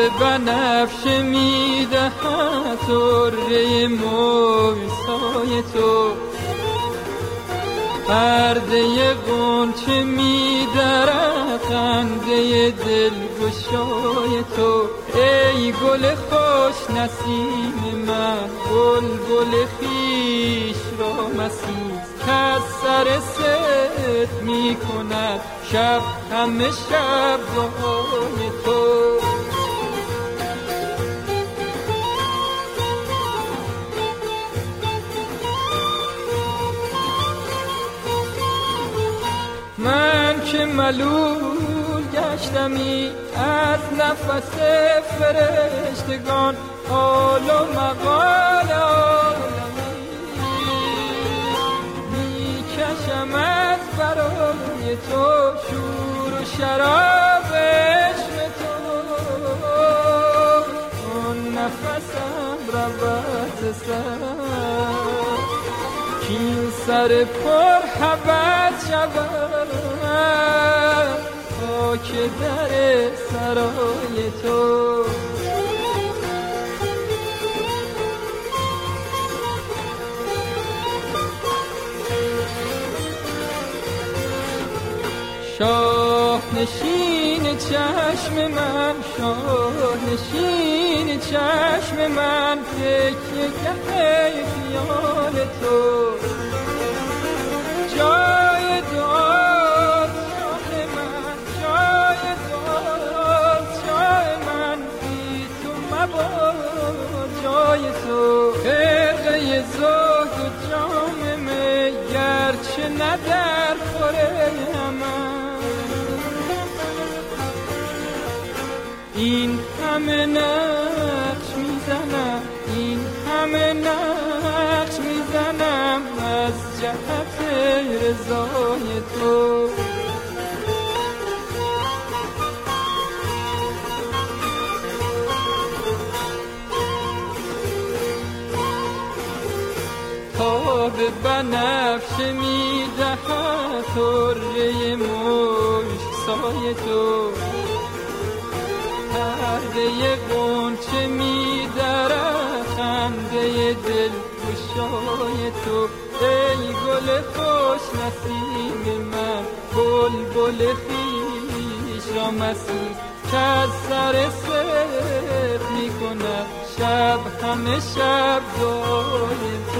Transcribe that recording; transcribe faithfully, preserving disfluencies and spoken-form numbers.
بنفشه میدهد طره موسای تو، پرده غنچه میدرد خنده دلگشای تو. ای گل خوش نسیم من، بلبل خویش را مسیز، کز سر صدق می کند شب همه شب دعای تو. من که ملول گشتمی از نفس فرشتگان، حال و مقال عالمی میکشم از برای تو، شور و شراب عشق تو. اون نفسم رود سر کین سر پر حبت شود خاک در سرای تو. شاه نشین چشم من، شاه نشین چشم من، تکیه گه خیال تو. جای دعا جای من، جای دعا جای من، بی تو مباد جای تو. خرقه زهد و جام می گرچه نه در خوره من، این همه نقش میزنم، این همه نقش میزنم از جهت رضای تو. تا به بنفشه میدهد طره مشک سای تو، پرده غنچه میدرد خنده دلگشای تو. ای گل خوش نسیم من، بلبل خویش را مسیز، کز سر صدق می کند شب همه شب دعای تو.